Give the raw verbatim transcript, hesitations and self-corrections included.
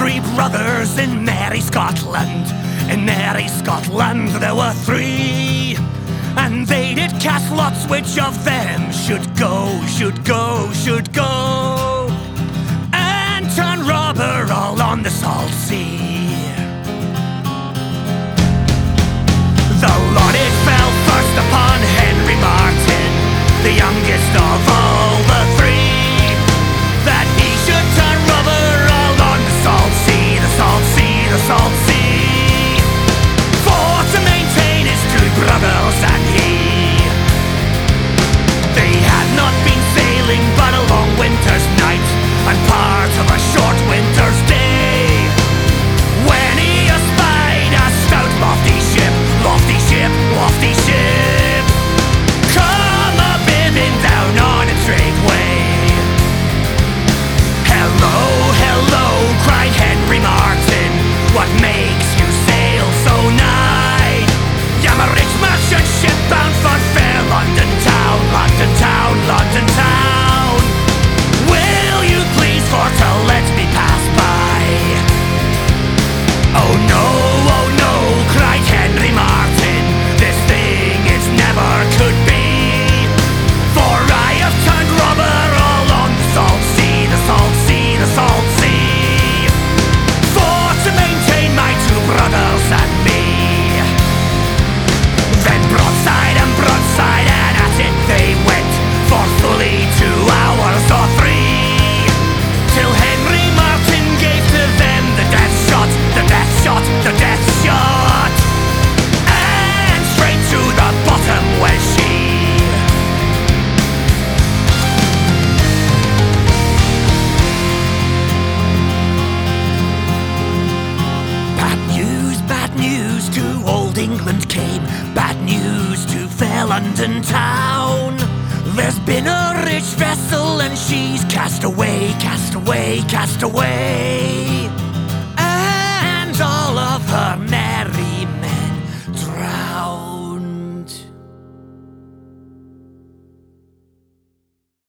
three brothers in merry Scotland. In merry Scotland there were three, and they did cast lots which of them should go, should go, should go, and turn robber all on the salt sea. The lot it fell first upon Henry Martin, the youngest of all the three, that he should turn robber all on the salt sea, the salt sea, the salt sea, for to maintain his two brothers and he. They had not been sailing but a long winter's night and part of a short winter's day, when he espied a stout lofty ship, lofty ship, lofty ship, come a-bidding down on a trade way. Hello, hello, cried Henry Martin, what makes you sail so nigh? I'm a rich merchant ship bound for fair London town, London town, London town. Will you please for to let me pass by? Oh no, oh no, cried Henry Martin, this thing it never could be, for I have turned robber all on the salt sea, the salt sea, the salt sea, for to maintain my two brothers and me. Then broadside and broadside and at it they went, for fully two hours or three, till Henry Martin gave to them the death shot, the death shot, the death shot, and straight to the bottom went she. Bad news, bad news to old England came, bad news to fair London town. There's been a rich vessel and she's cast away, cast away, cast away.